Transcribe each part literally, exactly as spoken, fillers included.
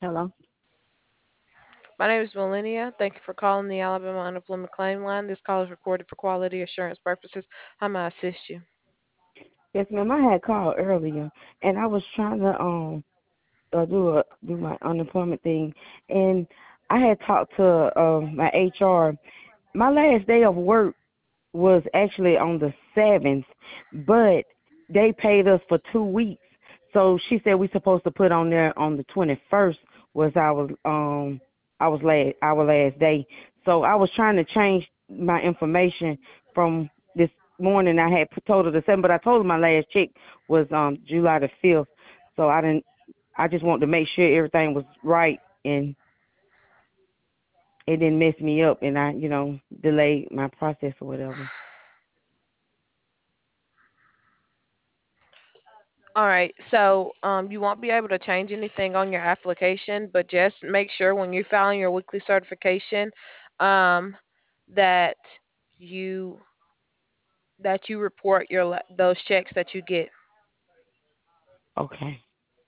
Hello. My name is Millennia. Thank you for calling the Alabama Unemployment Claim Line. This call is recorded for quality assurance purposes. How may I assist you? Yes, ma'am. I had called earlier, and I was trying to um uh, do a do my unemployment thing, and I had talked to um my H R. My last day of work was actually on the seventh, but they paid us for two weeks. So she said we supposed to put on there on the twenty first was our um I was last our last day. So I was trying to change my information from this morning. I had told her the seventh, but I told her my last check was um July the fifth. So I didn't. I just wanted to make sure everything was right and it didn't mess me up, and I you know delayed my process or whatever. All right, so um, you won't be able to change anything on your application, but just make sure when you're filing your weekly certification um, that you that you report your la- those checks that you get. Okay.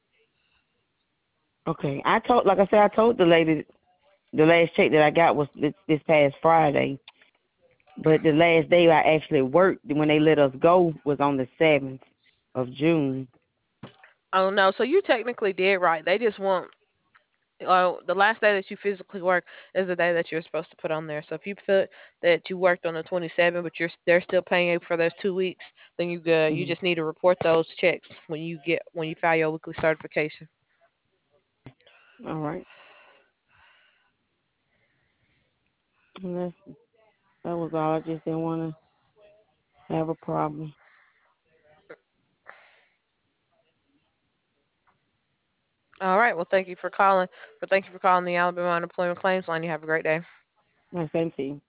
Okay. I told, like I said, I told the lady the last check that I got was this, this past Friday, but the last day I actually worked when they let us go was on the seventh of June. Oh no, so you technically did right. They just want uh, the last day that you physically work is the day that you're supposed to put on there. So if you put that you worked on the twenty-seventh, but you're they're still paying you for those two weeks, then you good. You Mm-hmm. just need to report those checks when you get when you file your weekly certification. All right. And that's, that was all. I just didn't want to have a problem. All right. Well, thank you for calling. For thank you for calling the Alabama Unemployment Claims Line. You have a great day. My same thing.